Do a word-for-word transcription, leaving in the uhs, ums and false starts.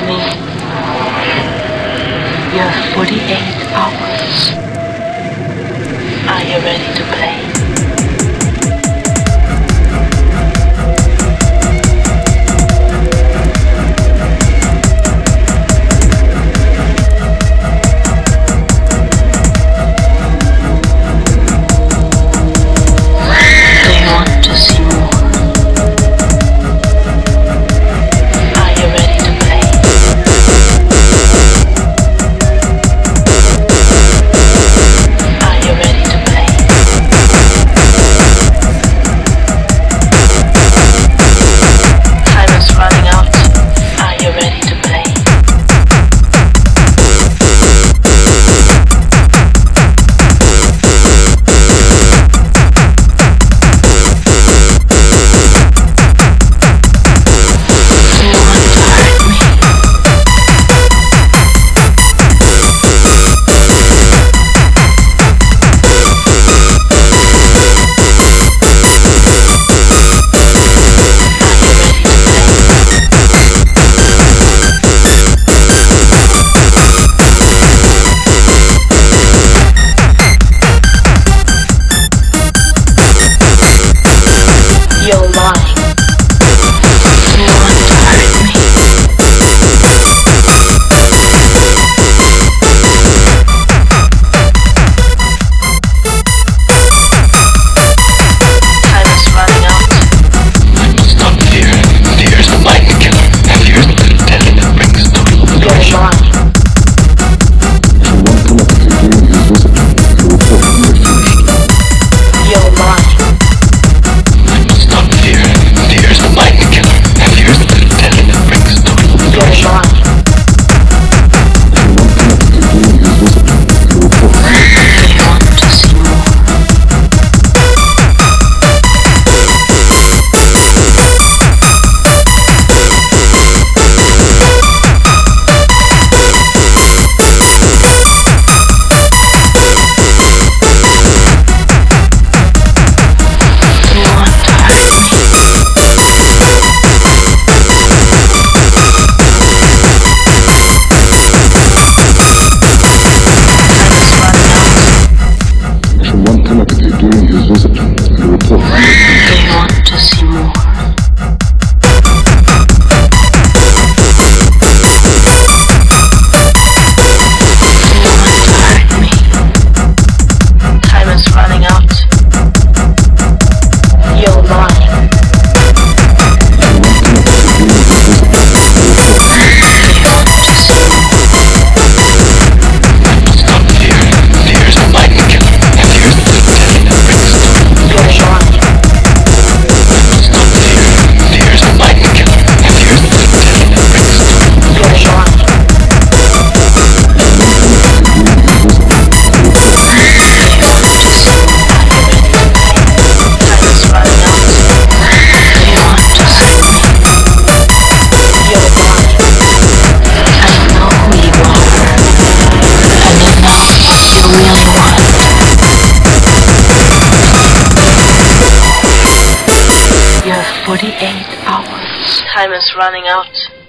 me. You have forty-eight hours. Are you ready to play? You're lying. You want to hurt me. Time is running out. I must stop fear. Fear is the mind killer. And fear is the little devil that brings total depression. You're lying. You're lying. During his visit, the report. They want to see more. They want to hurt me. Time is running out. You're lying. They want to see more. Stop fear. Fear is the mind killer. And fear is the little devil that brings total depression. Stop fear. Fear is the mind killer. And fear is the little devil that brings total depression. You have forty-eight hours. Time is running out.